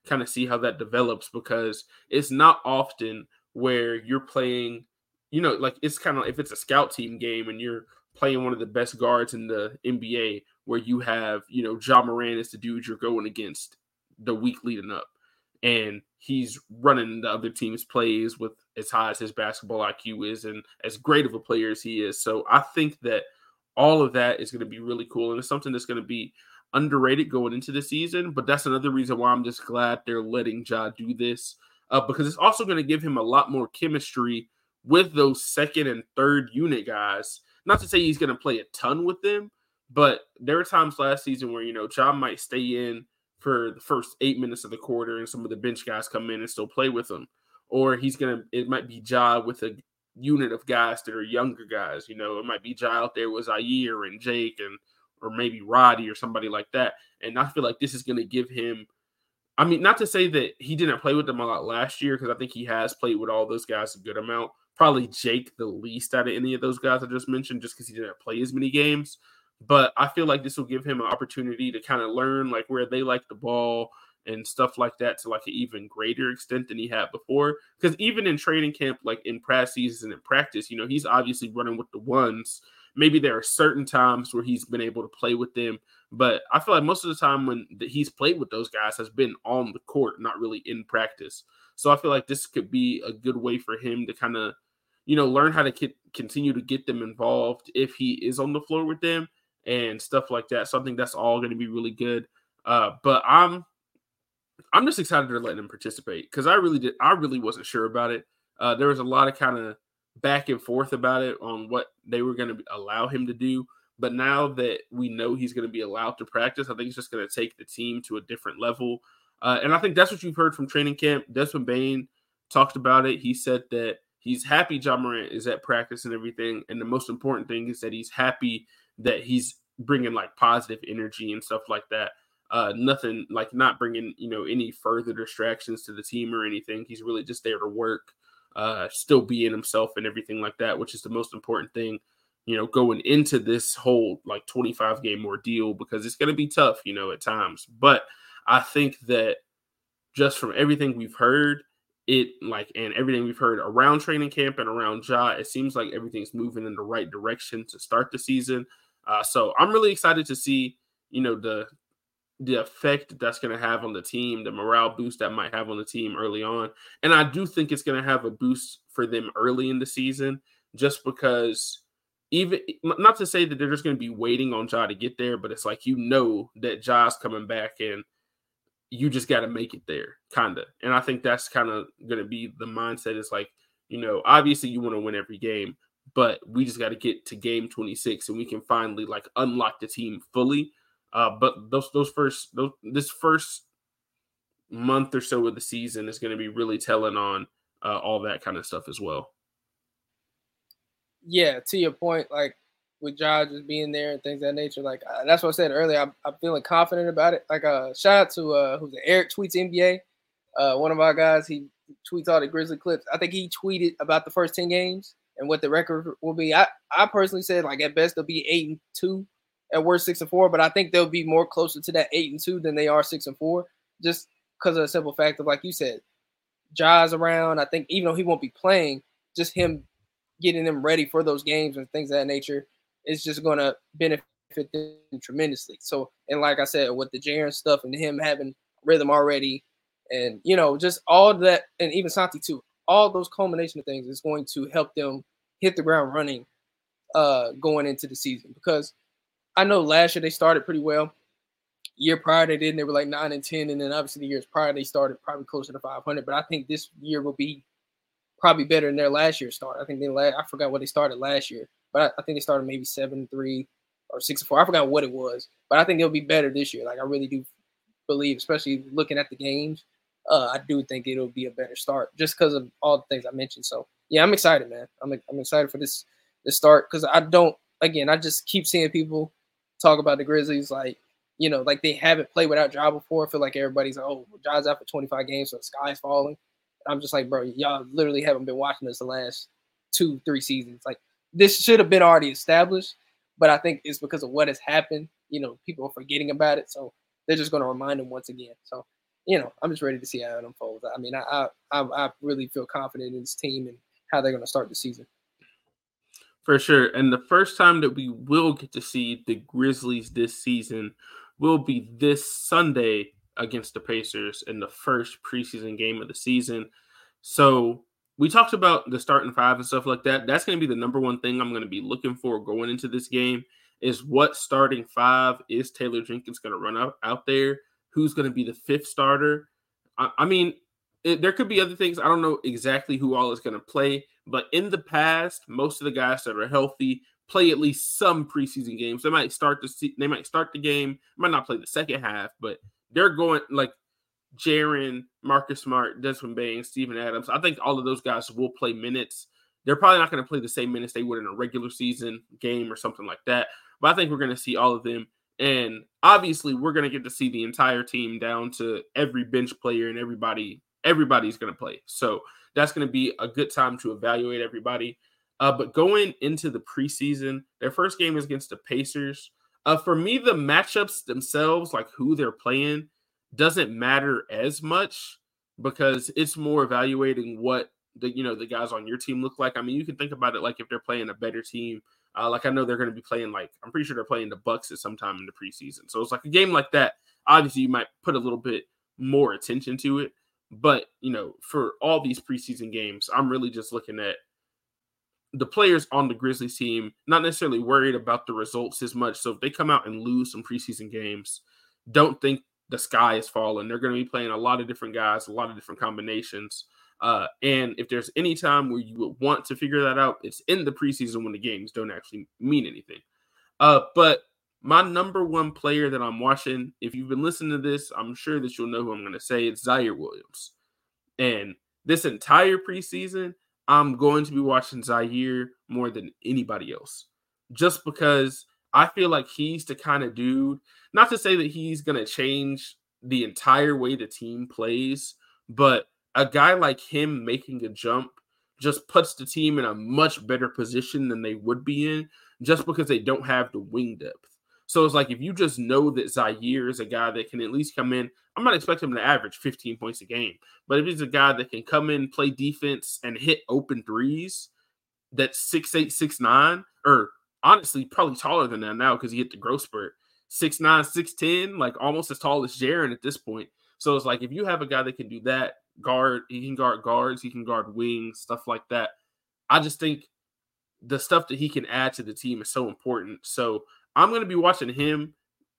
kind of see how that develops, because it's not often where you're playing, you know, like it's kind of, if it's a scout team game and you're playing one of the best guards in the N B A, where you have, you know, Ja Morant is the dude you're going against the week leading up, and he's running the other team's plays with as high as his basketball I Q is and as great of a player as he is. So I think that all of that is going to be really cool, and it's something that's going to be underrated going into the season. But that's another reason why I'm just glad they're letting Ja do this, uh, because it's also going to give him a lot more chemistry with those second and third unit guys. Not to say he's going to play a ton with them, but there were times last season where, you know, Ja might stay in for the first eight minutes of the quarter and some of the bench guys come in and still play with him. Or he's going to, it might be Ja with a unit of guys that are younger guys. You know, it might be Ja out there with Zaire and Jake and, or maybe Roddy or somebody like that. And I feel like this is going to give him, I mean, not to say that he didn't play with them a lot last year, because I think he has played with all those guys a good amount. Probably Jake the least out of any of those guys I just mentioned, just because he didn't play as many games. But I feel like this will give him an opportunity to kind of learn like where they like the ball and stuff like that to like an even greater extent than he had before. Because even in training camp, like in practice season and practice, you know, he's obviously running with the ones. Maybe there are certain times where he's been able to play with them, but I feel like most of the time when he's played with those guys has been on the court, not really in practice. So I feel like this could be a good way for him to kind of, you know, learn how to k- continue to get them involved if he is on the floor with them and stuff like that. So I think that's all going to be really good. Uh, but I'm, I'm just excited to let him participate, because I really did. I really wasn't sure about it. Uh, there was a lot of kind of back and forth about it on what they were going to allow him to do. But now that we know he's going to be allowed to practice, I think it's just going to take the team to a different level. Uh, and I think that's what you've heard from training camp. Desmond Bane talked about it. He said that he's happy Ja Morant is at practice and everything. And the most important thing is that he's happy that he's bringing like positive energy and stuff like that. Uh, nothing like not bringing, you know, any further distractions to the team or anything. He's really just there to work, uh, still being himself and everything like that, which is the most important thing, you know, going into this whole like twenty-five game ordeal, because it's going to be tough, you know, at times. But I think that just from everything we've heard, it like, and everything we've heard around training camp and around Ja, it seems like everything's moving in the right direction to start the season. Uh, so I'm really excited to see, you know, the, the effect that's going to have on the team, the morale boost that might have on the team early on. And I do think it's going to have a boost for them early in the season, just because even, not to say that they're just going to be waiting on Ja to get there, but it's like, you know, that Ja's coming back and you just got to make it there, kind of. And I think that's kind of going to be the mindset. Is like, you know, obviously you want to win every game, but we just got to get to game twenty-six and we can finally like unlock the team fully. Uh, but those those first those, this first month or so of the season is going to be really telling on uh, all that kind of stuff as well. Yeah, to your point, like with Ja just being there and things of that nature, like uh, that's what I said earlier. I'm, I'm feeling confident about it. Like, uh, shout out to uh, who's it? Eric Tweets N B A. Uh, one of our guys, he tweets all the Grizzly clips. I think he tweeted about the first ten games and what the record will be. I, I personally said like at best they'll be eight and two, at worst six and four. But I think they'll be more closer to that eight and two than they are six and four, just because of the simple fact of, like you said, Ja's around. I think even though he won't be playing, just him getting them ready for those games and things of that nature is just going to benefit them tremendously. So, and like I said, with the Jaren stuff and him having rhythm already, and, you know, just all that, and even Santi too, all those culmination of things is going to help them hit the ground running uh, going into the season. Because I know last year they started pretty well. Year prior they didn't. They were like nine and ten, and then obviously the years prior they started probably closer to five hundred. But I think this year will be probably better than their last year's start. I think they la- I forgot what they started last year, but I, I think they started maybe seven and three or six and four. I forgot what it was, but I think it'll be better this year. Like, I really do believe, especially looking at the games, uh, I do think it'll be a better start just because of all the things I mentioned. So yeah, I'm excited, man. I'm I'm excited for this this start, because I don't. Again, I just keep seeing people talk about the Grizzlies like, you know, like they haven't played without Ja before. I feel like everybody's like, oh, Ja's out for twenty-five games, so the sky's falling. I'm just like, bro, y'all literally haven't been watching this the last two, three seasons. Like, this should have been already established, but I think it's because of what has happened. You know, people are forgetting about it, so they're just going to remind them once again. So, you know, I'm just ready to see how it unfolds. I mean, I I I really feel confident in this team and how they're going to start the season. For sure. And the first time that we will get to see the Grizzlies this season will be this Sunday against the Pacers in the first preseason game of the season. So we talked about the starting five and stuff like that. That's going to be the number one thing I'm going to be looking for going into this game is what starting five is Taylor Jenkins going to run out, out there? Who's going to be the fifth starter? I, I mean, it, there could be other things. I don't know exactly who all is going to play, but in the past, most of the guys that are healthy play at least some preseason games. They might start the they might start the game, might not play the second half, but they're going like Jaren, Marcus Smart, Desmond Bane, Steven Adams. I think all of those guys will play minutes. They're probably not going to play the same minutes they would in a regular season game or something like that. But I think we're going to see all of them. And obviously, we're going to get to see the entire team down to every bench player and everybody. Everybody's going to play. So that's going to be a good time to evaluate everybody. Uh, but going into the preseason, their first game is against the Pacers. Uh, for me, the matchups themselves, like who they're playing, doesn't matter as much because it's more evaluating what the you know the guys on your team look like. I mean, you can think about it like if they're playing a better team. Uh, like I know they're going to be playing like I'm pretty sure they're playing the Bucks at some time in the preseason. So it's like a game like that. Obviously, you might put a little bit more attention to it. But, you know, for all these preseason games, I'm really just looking at the players on the Grizzlies team, not necessarily worried about the results as much. So if they come out and lose some preseason games, don't think the sky is falling. They're going to be playing a lot of different guys, a lot of different combinations. Uh, and if there's any time where you would want to figure that out, it's in the preseason when the games don't actually mean anything. Uh, but my number one player that I'm watching, if you've been listening to this, I'm sure that you'll know who I'm going to say. It's Ziaire Williams. And this entire preseason, I'm going to be watching Ziaire more than anybody else. Just because I feel like he's the kind of dude, not to say that he's going to change the entire way the team plays, but a guy like him making a jump just puts the team in a much better position than they would be in just because they don't have the wing depth. So it's like if you just know that Ziaire is a guy that can at least come in, I'm not expecting him to average fifteen points a game. But if he's a guy that can come in, play defense, and hit open threes, that's six eight, six nine, or honestly, probably taller than that now because he hit the growth spurt. six nine, six ten, like almost as tall as Jaren at this point. So it's like if you have a guy that can do that, guard, he can guard guards, he can guard wings, stuff like that. I just think the stuff that he can add to the team is so important. So I'm going to be watching him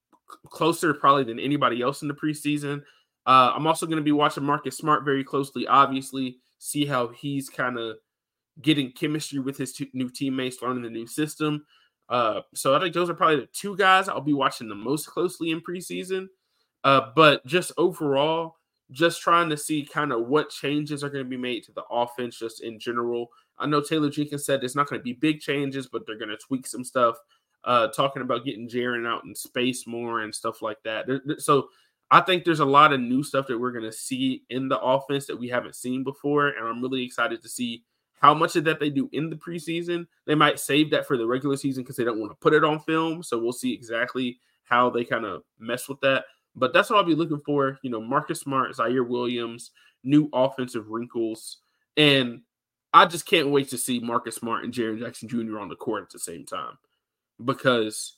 closer probably than anybody else in the preseason. Uh, I'm also going to be watching Marcus Smart very closely, obviously, see how he's kind of getting chemistry with his two new teammates, learning the new system. Uh, so I think those are probably the two guys I'll be watching the most closely in preseason. Uh, but just overall, just trying to see kind of what changes are going to be made to the offense just in general. I know Taylor Jenkins said it's not going to be big changes, but they're going to tweak some stuff. Uh, talking about getting Jaren out in space more and stuff like that. There, so I think there's a lot of new stuff that we're going to see in the offense that we haven't seen before. And I'm really excited to see how much of that they do in the preseason. They might save that for the regular season because they don't want to put it on film. So we'll see exactly how they kind of mess with that. But that's what I'll be looking for. You know, Marcus Smart, Ziaire Williams, new offensive wrinkles. And I just can't wait to see Marcus Smart and Jaren Jackson Junior on the court at the same time. Because,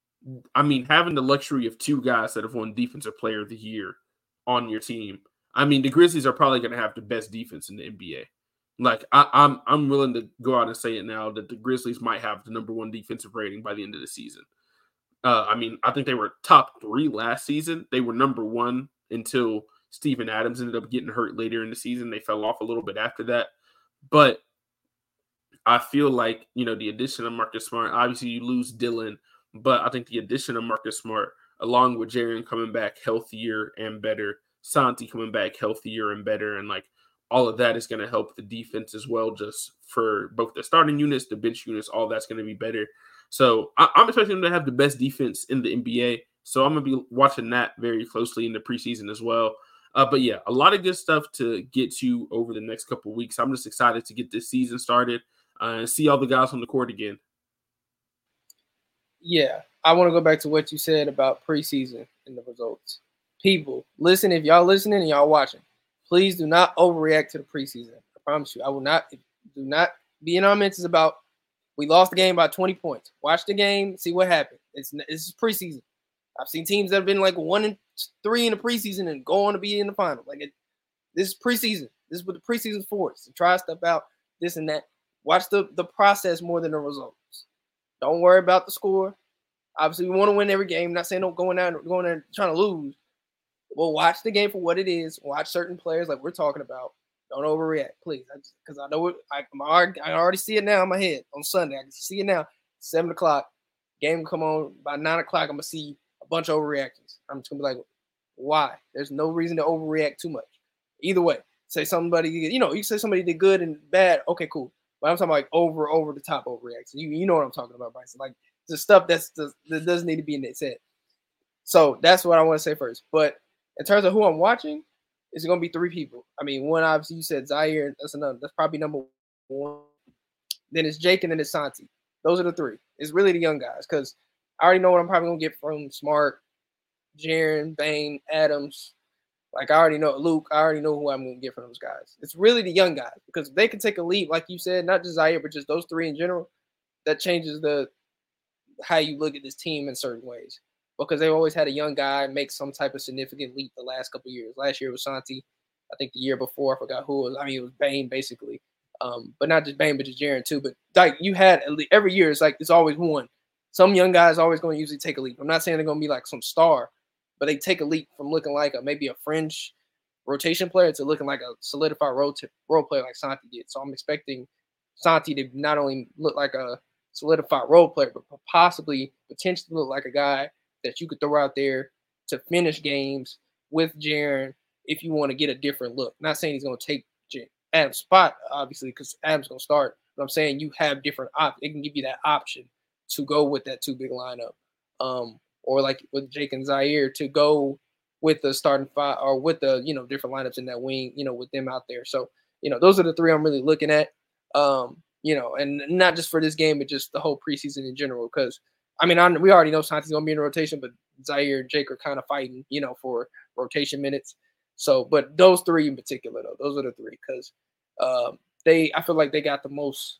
I mean, having the luxury of two guys that have won Defensive Player of the Year on your team, I mean, the Grizzlies are probably going to have the best defense in the N B A. Like, I, I'm I'm willing to go out and say it now that the Grizzlies might have the number one defensive rating by the end of the season. Uh, I mean, I think they were top three last season. They were number one until Steven Adams ended up getting hurt later in the season. They fell off a little bit after that. But I feel like, you know, the addition of Marcus Smart, obviously you lose Dylan, but I think the addition of Marcus Smart, along with Jaren coming back healthier and better, Santi coming back healthier and better, and like all of that is going to help the defense as well, just for both the starting units, the bench units, all that's going to be better. So I, I'm expecting them to have the best defense in the N B A. So I'm going to be watching that very closely in the preseason as well. Uh, but yeah, a lot of good stuff to get to over the next couple of weeks. I'm just excited to get this season started. Uh, and see all the guys on the court again. Yeah, I want to go back to what you said about preseason and the results. people, listen, if y'all listening and y'all watching, please do not overreact to the preseason. I promise you, I will not. Do not be in our mentions about we lost the game by twenty points. Watch the game, see what happened. It's this is preseason. I've seen teams that have been like one and three in the preseason and go on to be in the final. Like it, this is preseason. This is what the preseason's for. So try stuff out, this and that. Watch the, the process more than the results. Don't worry about the score. Obviously, we want to win every game. I'm not saying don't go in there going there trying to lose. Well, watch the game for what it is. Watch certain players like we're talking about. Don't overreact, please. Because I, I know it. I, I already see it now in my head on Sunday. I can see it now. Seven o'clock. Game will come on by nine o'clock. I'm gonna see a bunch of overreactions. I'm just gonna be like, why? There's no reason to overreact too much. Either way, say somebody, you know, you say somebody did good and bad. Okay, cool. But I'm talking like over, over the top overreaction. You, you know what I'm talking about, Bryson? Like the stuff that's the, that doesn't need to be in its head. So that's what I want to say first. But in terms of who I'm watching, it's going to be three people. I mean, one, obviously, you said Zaire. That's another. That's probably number one. Then it's Jake, and then it's Santi. Those are the three. It's really the young guys because I already know what I'm probably going to get from Smart, Jaren, Bane, Adams. Like, I already know Luke. I already know who I'm going to get from those guys. It's really the young guys because if they can take a leap, like you said, not just Zaire, but just those three in general, that changes the how you look at this team in certain ways. Because they've always had a young guy make some type of significant leap the last couple of years. Last year was Santi. I think the year before, I forgot who it was. I mean, it was Bane, basically. Um, but not just Bane, but just Jaren, too. But, like, you had – every year, it's like it's always one. Some young guys always going to usually take a leap. I'm not saying they're going to be like some star, but they take a leap from looking like a maybe a fringe rotation player to looking like a solidified role, t- role player like Santi did. So I'm expecting Santi to not only look like a solidified role player, but possibly potentially look like a guy – that you could throw out there to finish games with Jaren if you want to get a different look. Not saying he's going to take Adam's spot, obviously, because Adam's going to start. But I'm saying you have different options. It can give you that option to go with that two big lineup. Um, or like with Jake and Zaire to go with the starting five or with the, you know, different lineups in that wing, you know, with them out there. So, you know, those are the three I'm really looking at, um, you know, and not just for this game, but just the whole preseason in general, because I mean, I, we already know Santi's going to be in rotation, but Zaire and Jake are kind of fighting, you know, for rotation minutes. So, but those three in particular, though, those are the three because um, they, I feel like they got the most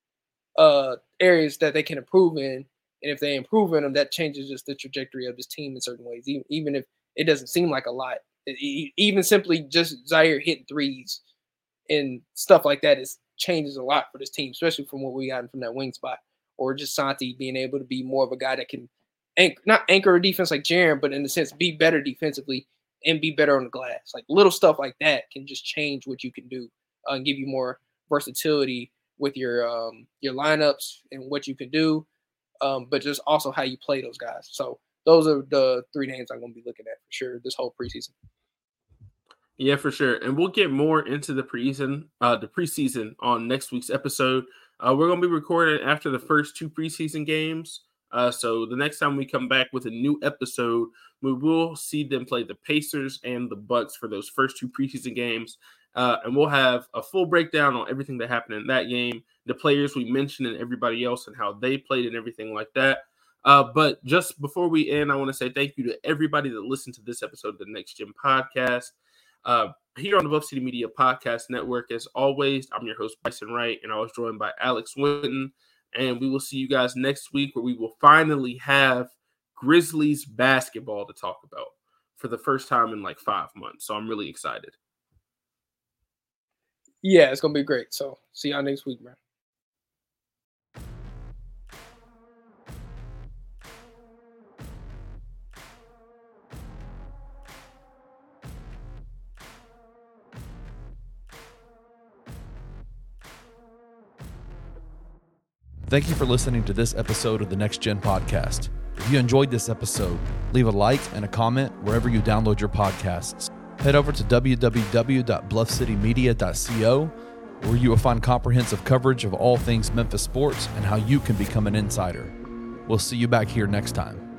uh, areas that they can improve in. And if they improve in them, that changes just the trajectory of this team in certain ways, even, even if it doesn't seem like a lot. It, even simply just Zaire hitting threes and stuff like that is changes a lot for this team, especially from what we got from that wing spot. Or just Santi being able to be more of a guy that can anch- not anchor a defense like Jaren, but in a sense be better defensively and be better on the glass. Like little stuff like that can just change what you can do uh, and give you more versatility with your um, your lineups and what you can do, um, but just also how you play those guys. So those are the three names I'm going to be looking at for sure this whole preseason. Yeah, for sure. And we'll get more into the preseason, uh, the preseason on next week's episode. Uh, we're going to be recording after the first two preseason games. Uh, so the next time we come back with a new episode, we will see them play the Pacers and the Bucks for those first two preseason games. Uh, and we'll have a full breakdown on everything that happened in that game, the players we mentioned and everybody else and how they played and everything like that. Uh, but just before we end, I want to say thank you to everybody that listened to this episode of the Next Gen Podcast. Uh, here on the Bluff City Media Podcast Network, as always, I'm your host, Bryson Wright, and I was joined by Alex Winton. And we will see you guys next week where we will finally have Grizzlies basketball to talk about for the first time in like five months. So I'm really excited. Yeah, it's going to be great. So see y'all next week, man. Thank you for listening to this episode of the Next Gen Podcast. If you enjoyed this episode, leave a like and a comment wherever you download your podcasts. Head over to w w w dot bluff city media dot co, where you will find comprehensive coverage of all things Memphis sports and how you can become an insider. We'll see you back here next time.